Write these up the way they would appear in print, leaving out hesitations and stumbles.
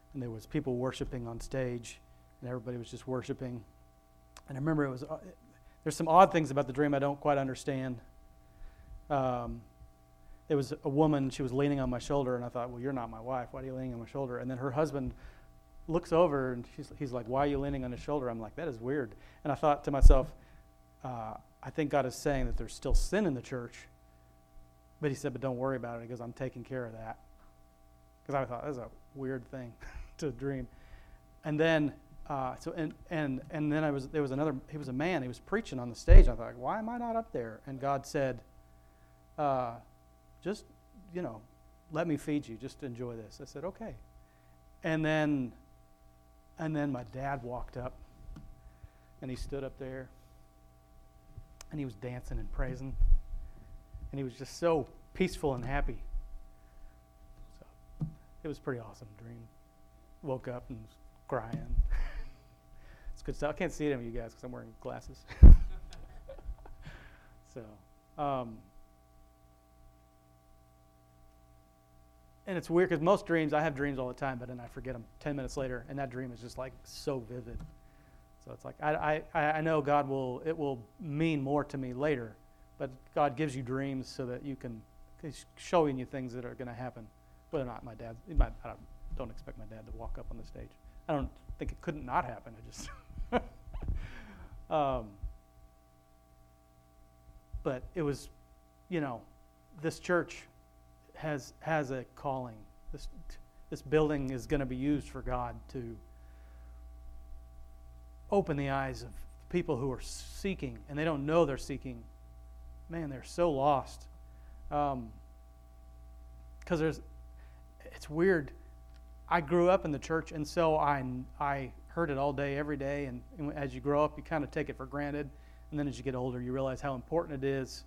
and there was people worshiping on stage, and everybody was just worshiping. And I remember there's some odd things about the dream I don't quite understand. There was a woman, she was leaning on my shoulder, and I thought, well, you're not my wife. Why are you leaning on my shoulder? And then her husband looks over, and he's like, why are you leaning on his shoulder? I'm like, that is weird. And I thought to myself, I think God is saying that there's still sin in the church. But he said, but don't worry about it. He goes, I'm taking care of that. Because I thought, that's a weird thing to dream. And then, then there was another, he was a man, he was preaching on the stage. I thought, why am I not up there? And God said, just, let me feed you. Just enjoy this. I said, okay. And then my dad walked up, and he stood up there, and he was dancing and praising, and he was just so peaceful and happy. So it was a pretty awesome dream. Woke up and was crying. It's good stuff. I can't see any of you guys because I'm wearing glasses. So, and it's weird because most dreams, I have dreams all the time, but then I forget them 10 minutes later, and that dream is just like so vivid. So it's like I know it will mean more to me later, but God gives you dreams so that He's showing you things that are going to happen. Whether or not I don't expect my dad to walk up on the stage. I don't think it couldn't not happen. I just, but it was, this church has a calling. This building is going to be used for God to open the eyes of people who are seeking, and they don't know they're seeking. Man, they're so lost. Because it's weird. I grew up in the church, and so I heard it all day, every day, and as you grow up, you kind of take it for granted, and then as you get older, you realize how important it is.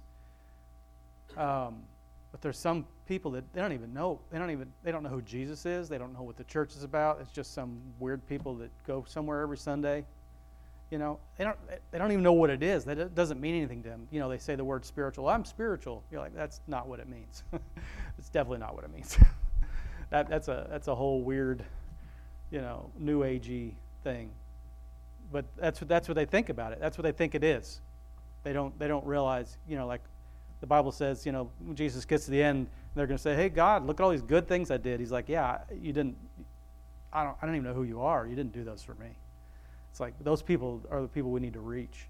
But there's some people that they don't even know. They don't know who Jesus is. They don't know what the church is about. It's just some weird people that go somewhere every Sunday. They don't even know what it is. That doesn't mean anything to them. They say the word spiritual. I'm spiritual. You're like, that's not what it means. It's definitely not what it means. That's a whole weird, new agey thing. But that's what they think about it. That's what they think it is. They don't realize, like the Bible says, when Jesus gets to the end, they're going to say, "Hey God, look at all these good things I did." He's like, "Yeah, you didn't. I don't even know who you are. You didn't do those for me." It's like those people are the people we need to reach.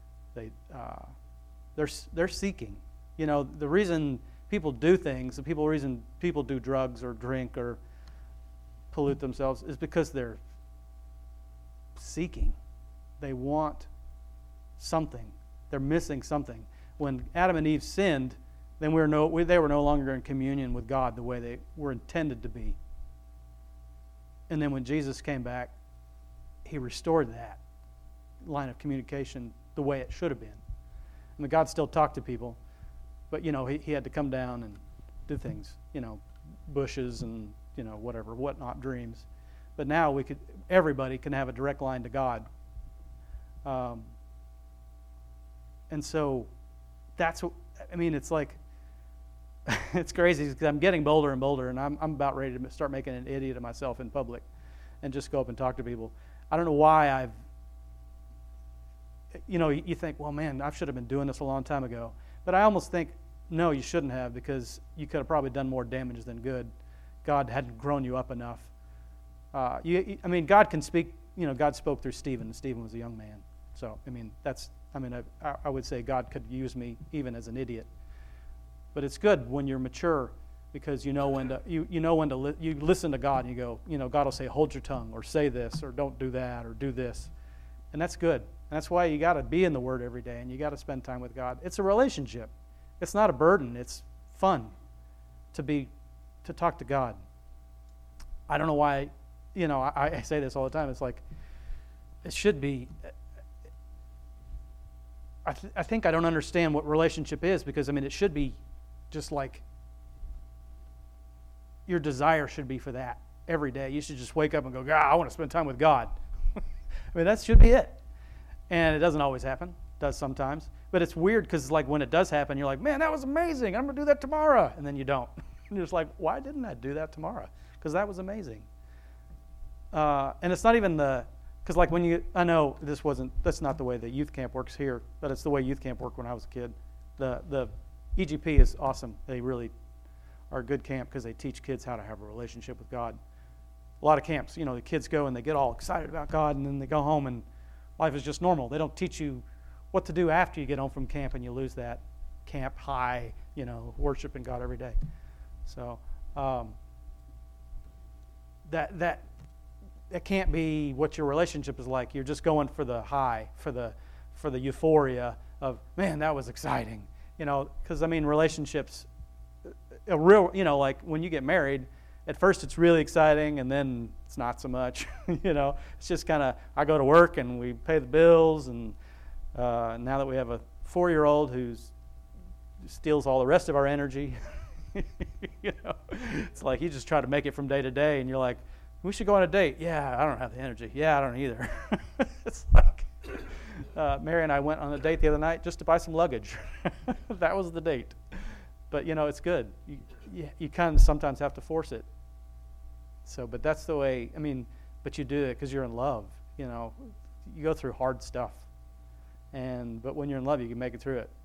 They're seeking. The reason people do things, the reason people do drugs or drink or pollute themselves is because they're seeking. They want something. They're missing something. When Adam and Eve sinned, then they were no longer in communion with God the way they were intended to be. And then when Jesus came back, He restored that line of communication the way it should have been. I mean, God still talked to people, but He had to come down and do things, bushes and whatnot, dreams. But now everybody can have a direct line to God. And so that's what, it's like, it's crazy because I'm getting bolder and bolder, and I'm about ready to start making an idiot of myself in public and just go up and talk to people. I don't know why you think, well, man, I should have been doing this a long time ago. But I almost think, no, you shouldn't have, because you could have probably done more damage than good. God hadn't grown you up enough. God can speak, God spoke through Stephen, and Stephen was a young man. So, I would say God could use me even as an idiot. But it's good when you're mature, because you listen to God and you go, God will say, hold your tongue, or say this, or don't do that, or do this. And that's good. And that's why you got to be in the Word every day, and you got to spend time with God. It's a relationship. It's not a burden. It's fun to talk to God. I don't know why, I say this all the time. It's like, it should be. I think I don't understand what relationship is, because, it should be just like, your desire should be for that every day. You should just wake up and go, God, I want to spend time with God. That should be it. And it doesn't always happen. It does sometimes. But it's weird, because like when it does happen, you're like, man, that was amazing. I'm going to do that tomorrow. And then you don't. And you're just like, why didn't I do that tomorrow? Because that was amazing. and it's not even because like I know that's not the way that youth camp works here, but it's the way youth camp worked when I was a kid. The EGP is awesome. They really are a good camp because they teach kids how to have a relationship with God. A lot of camps, the kids go and they get all excited about God, and then they go home and life is just normal. They don't teach you what to do after you get home from camp, and you lose that camp high, worshiping God every day. So that can't be what your relationship is like. You're just going for the high, for the euphoria of, man, that was exciting. Because relationships, a real, like when you get married, at first it's really exciting, and then it's not so much. It's just kind of, I go to work and we pay the bills, and now that we have a 4-year-old who steals all the rest of our energy, it's like you just try to make it from day to day, and you're like, we should go on a date. Yeah, I don't have the energy. Yeah, I don't either. It's like Mary and I went on a date the other night just to buy some luggage. That was the date. But it's good. You kind of sometimes have to force it. So, but that's the way. But you do it because you're in love. You go through hard stuff, but when you're in love, you can make it through it.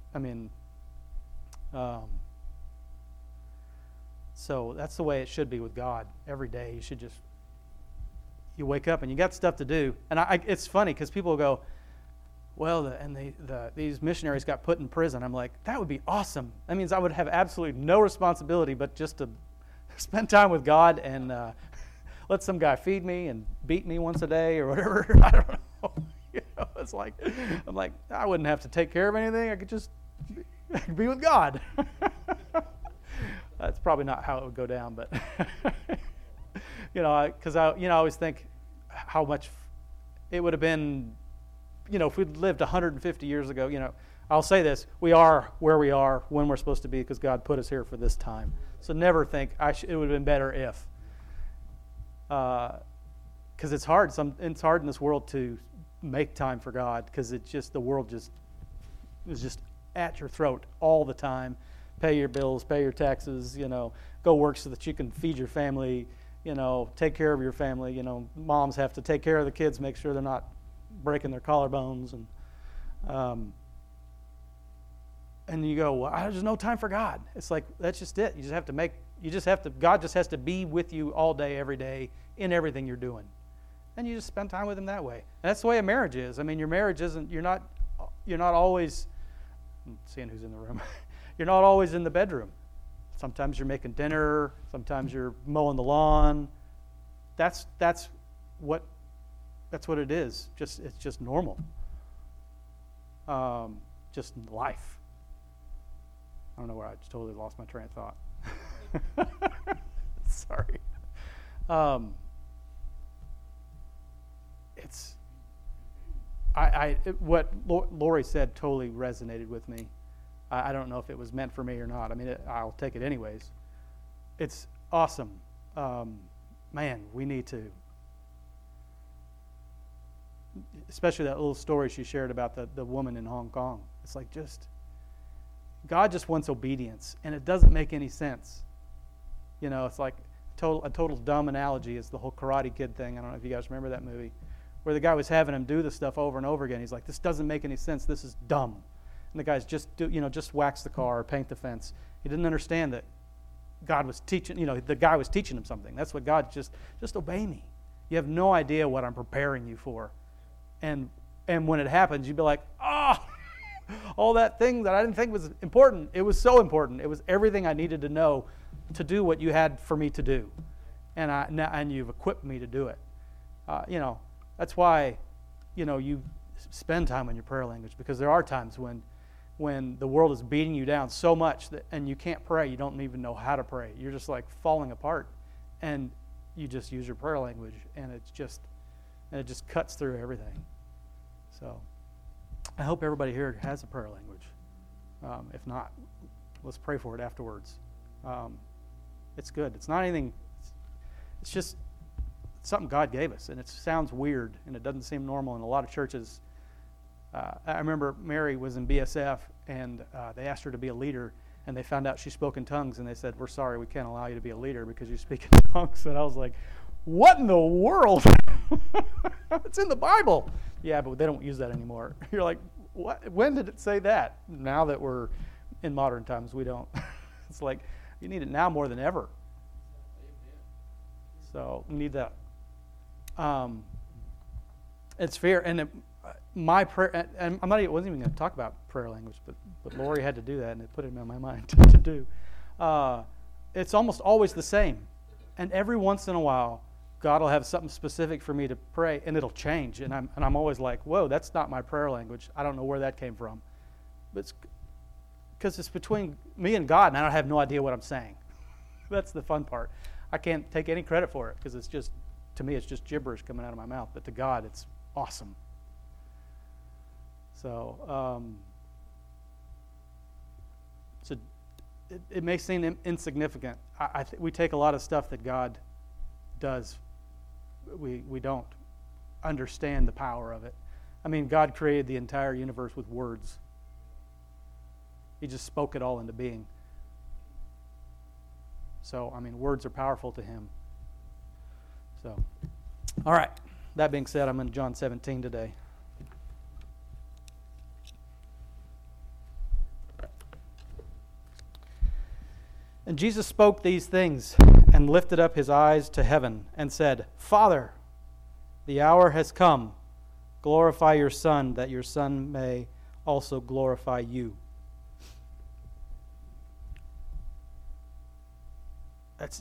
So that's the way it should be with God. Every day, you wake up and you got stuff to do. And it's funny because people go, well, these missionaries got put in prison. I'm like, that would be awesome. That means I would have absolutely no responsibility but just to spend time with God and let some guy feed me and beat me once a day or whatever. I don't know. It's like, I'm like, I wouldn't have to take care of anything. I could be with God. That's probably not how it would go down, but because I always think how much it would have been, if we'd lived 150 years ago. I'll say this: we are where we are when we're supposed to be because God put us here for this time. So never think it would have been better if, because it's hard. It's hard in this world to make time for God because the world is just at your throat all the time. Pay your bills, pay your taxes, go work so that you can feed your family, take care of your family. Moms have to take care of the kids, make sure they're not breaking their collarbones. And you go, well, there's no time for God. It's like, that's just it. God just has to be with you all day, every day, in everything you're doing. And you just spend time with Him that way. And that's the way a marriage is. Your marriage isn't, you're not always, I'm seeing who's in the room. You're not always in the bedroom. Sometimes you're making dinner. Sometimes you're mowing the lawn. That's what it is. It's just normal. Just life. I don't know where I just totally lost my train of thought. Sorry. What Lori said totally resonated with me. I don't know if it was meant for me or not. I'll take it anyways. It's awesome. Man, we need to, especially that little story she shared about the woman in Hong Kong. It's like God just wants obedience, and it doesn't make any sense. It's like a total dumb analogy is the whole Karate Kid thing. I don't know if you guys remember that movie, where the guy was having him do this stuff over and over again. He's like, this doesn't make any sense. This is dumb. And the guy's just wax the car or paint the fence. He didn't understand that God was teaching, the guy was teaching him something. That's what God, just obey me. You have no idea what I'm preparing you for. And when it happens, you'd be like, all that thing that I didn't think was important. It was so important. It was everything I needed to know to do what you had for me to do. And you've equipped me to do it. That's why, you spend time in your prayer language, because there are times when the world is beating you down so much and you can't pray, you don't even know how to pray. You're just like falling apart, and you just use your prayer language, and it just cuts through everything. So I hope everybody here has a prayer language. If not, let's pray for it afterwards. It's good. It's not anything. It's just something God gave us, and it sounds weird, and it doesn't seem normal in a lot of churches. I remember Mary was in BSF, and they asked her to be a leader, and they found out she spoke in tongues, and they said, we're sorry, we can't allow you to be a leader because you speak in tongues. And I was like, what in the world? It's in the Bible. Yeah, but they don't use that anymore. You're like, what? When did it say that? Now that we're in modern times, we don't. It's like, you need it now more than ever. So we need that. It's fair, and my prayer. And wasn't even going to talk about prayer language, but Lori had to do that, and it put it in my mind to do. It's almost always the same, and every once in a while, God will have something specific for me to pray, and it'll change, and I'm always like, whoa, that's not my prayer language. I don't know where that came from, but it's because it's between me and God, and I have no idea what I'm saying. That's the fun part. I can't take any credit for it because it's just, to me, it's just gibberish coming out of my mouth. But to God, it's awesome. So, it may seem insignificant. We take a lot of stuff that God does. We don't understand the power of it. I mean, God created the entire universe with words. He just spoke it all into being. So, I mean, words are powerful to him. So, all right. That being said, I'm in John 17 today. And Jesus spoke these things and lifted up his eyes to heaven and said, Father, the hour has come. Glorify your Son, that your Son may also glorify you. That's,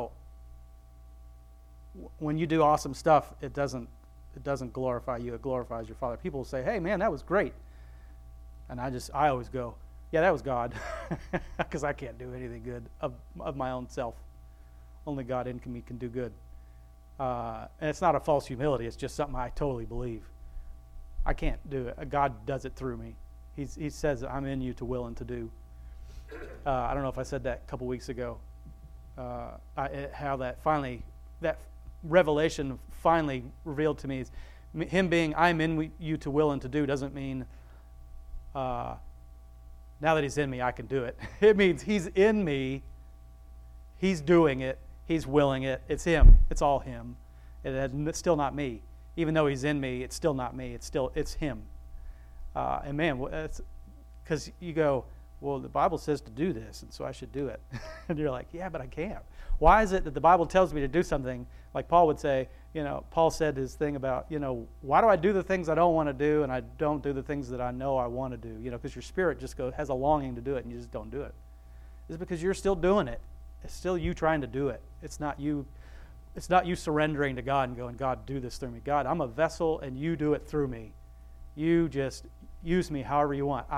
when you do awesome stuff, it doesn't glorify you, it glorifies your Father. People will say, hey man, that was great. And I always go, yeah, that was God. Because I can't do anything good of my own self. Only God in me can do good. And it's not a false humility, it's just something I totally believe. I can't do it. God does it through me. He says, I'm in you to will and to do. I don't know if I said that a couple weeks ago. How that revelation finally revealed to me is him being I'm in you to will and to do doesn't mean now that he's in me I can do it. It means he's in me, he's doing it, he's willing it. It's him. It's all him. It's still not me. Even though he's in me, it's still not me. It's him. And man, it's because you go, well, the Bible says to do this, and so I should do it. And you're like, yeah, but I can't. Why is it that the Bible tells me to do something, like Paul would say, Paul said his thing about, why do I do the things I don't want to do, and I don't do the things that I know I want to do? Because your spirit just has a longing to do it, and you just don't do it. It's because you're still doing it. It's still you trying to do it. It's not you surrendering to God and going, God, do this through me. God, I'm a vessel, and you do it through me. You just use me however you want.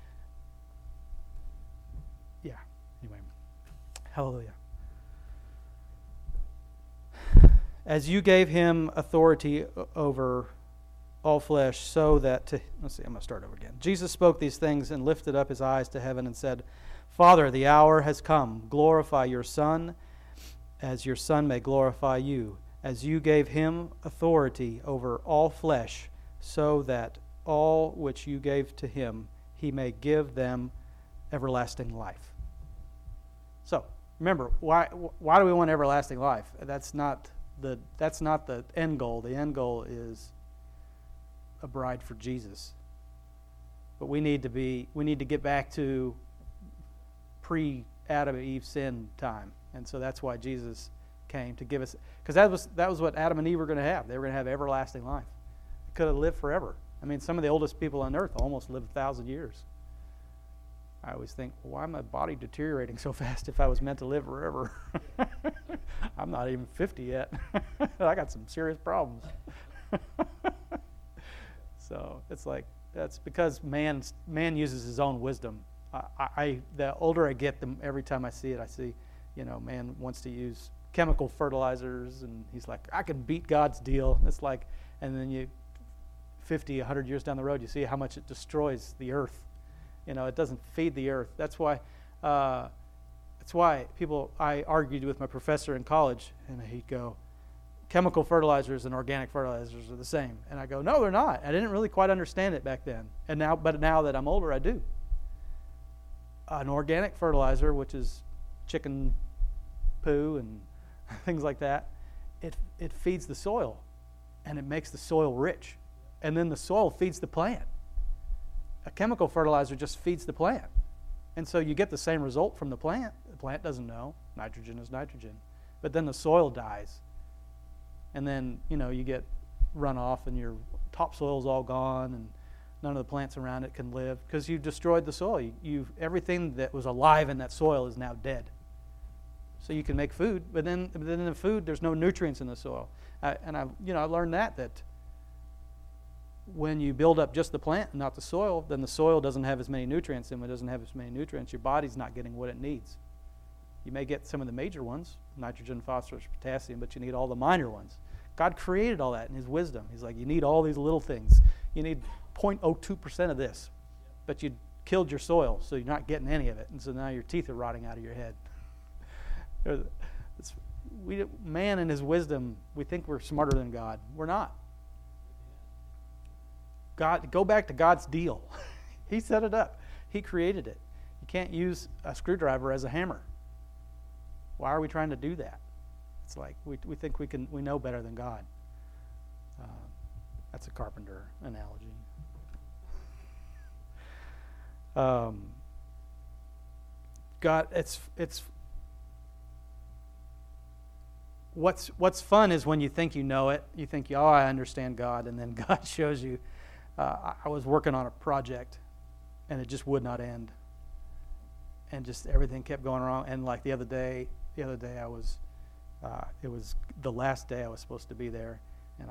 Anyway, hallelujah. As you gave him authority over all flesh, so that I'm going to start over again. Jesus spoke these things and lifted up his eyes to heaven and said, Father, the hour has come. Glorify your Son, as your Son may glorify you. As you gave him authority over all flesh, so that all which you gave to him, he may give them everlasting life. So, remember, why do we want everlasting life? That's not the end goal. The end goal is a bride for Jesus. But we need to get back to pre-Adam and Eve sin time. And so that's why Jesus came to give us, because that was what Adam and Eve were going to have. They were going to have everlasting life. They could have lived forever. I mean, some of the oldest people on earth almost lived 1,000 years. I always think, why is my body deteriorating so fast if I was meant to live forever? I'm not even 50 yet. I got some serious problems. So it's like, that's because man uses his own wisdom. The older I get, every time I see it, I see, man wants to use chemical fertilizers, and he's like, I can beat God's deal. It's like, and then 50, 100 years down the road, you see how much it destroys the earth. It doesn't feed the earth. That's why I argued with my professor in college, and he'd go, chemical fertilizers and organic fertilizers are the same. And I go, no, they're not. I didn't really quite understand it back then. But now that I'm older, I do. An organic fertilizer, which is chicken poo and things like that, it feeds the soil, and it makes the soil rich. And then the soil feeds the plant. A chemical fertilizer just feeds the plant. And so you get the same result from the plant. The plant doesn't know. Nitrogen is nitrogen. But then the soil dies. And then, you get runoff and your topsoil's all gone and none of the plants around it can live because you've destroyed the soil. Everything that was alive in that soil is now dead. So you can make food, but then in the food there's no nutrients in the soil. I learned that when you build up just the plant and not the soil, then the soil doesn't have as many nutrients, and when it doesn't have as many nutrients, your body's not getting what it needs. You may get some of the major ones, nitrogen, phosphorus, potassium, but you need all the minor ones. God created all that in His wisdom. He's like, you need all these little things. You need 0.02% of this, but you killed your soil, so you're not getting any of it, and so now your teeth are rotting out of your head. Man in his wisdom, we think we're smarter than God. We're not. God, go back to God's deal. He set it up. He created it. You can't use a screwdriver as a hammer. Why are we trying to do that? It's like we think we know better than God. That's a carpenter analogy. God, it's what's fun is when you think you know it. You think, I understand God, and then God shows you. I was working on a project, and it just would not end, and just everything kept going wrong. And like the other day I was, it was the last day I was supposed to be there, and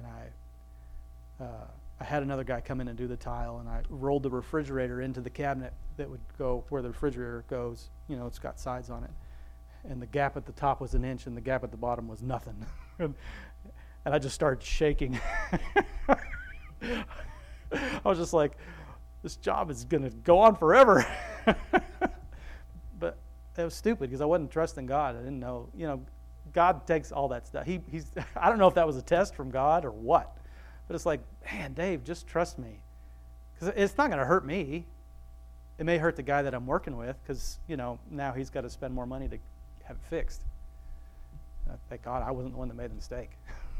I had another guy come in and do the tile, and I rolled the refrigerator into the cabinet that would go where the refrigerator goes. It's got sides on it, and the gap at the top was 1 inch, and the gap at the bottom was nothing. And I just started shaking. I was just like, this job is going to go on forever. But it was stupid because I wasn't trusting God. I didn't know, God takes all that stuff. He's I don't know if that was a test from God or what, but it's like, man, Dave, just trust me, because it's not going to hurt me. It may hurt the guy that I'm working with because, now he's got to spend more money to have it fixed. Thank God I wasn't the one that made the mistake.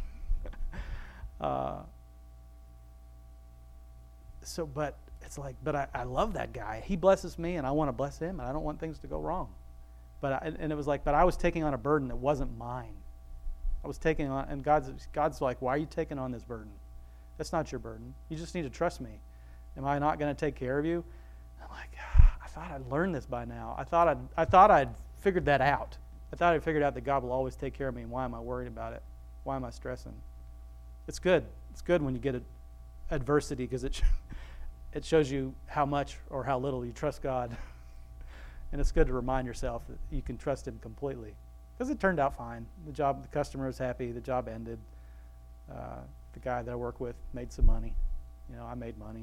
But it's like, I love that guy. He blesses me, and I want to bless him, and I don't want things to go wrong. And it was like, but I was taking on a burden that wasn't mine. I was taking on, and God's like, why are you taking on this burden? That's not your burden. You just need to trust me. Am I not going to take care of you? I'm like, I thought I'd learned this by now. I thought I'd figured that out. I thought I'd figured out that God will always take care of me, and why am I worried about it? Why am I stressing? It's good. It's good when you get adversity, because it shows you how much or how little you trust God. And it's good to remind yourself that you can trust Him completely, because it turned out fine. The customer was happy. The job ended. The guy that I work with made some money. I made money.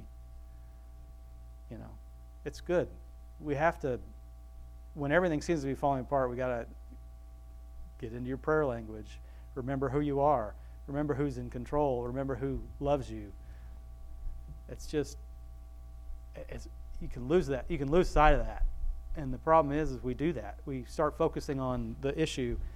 It's good. We have to, when everything seems to be falling apart, we got to get into your prayer language. Remember who you are. Remember who's in control. Remember who loves you. It's just, you can lose that. You can lose sight of that. And the problem is we do that. We start focusing on the issue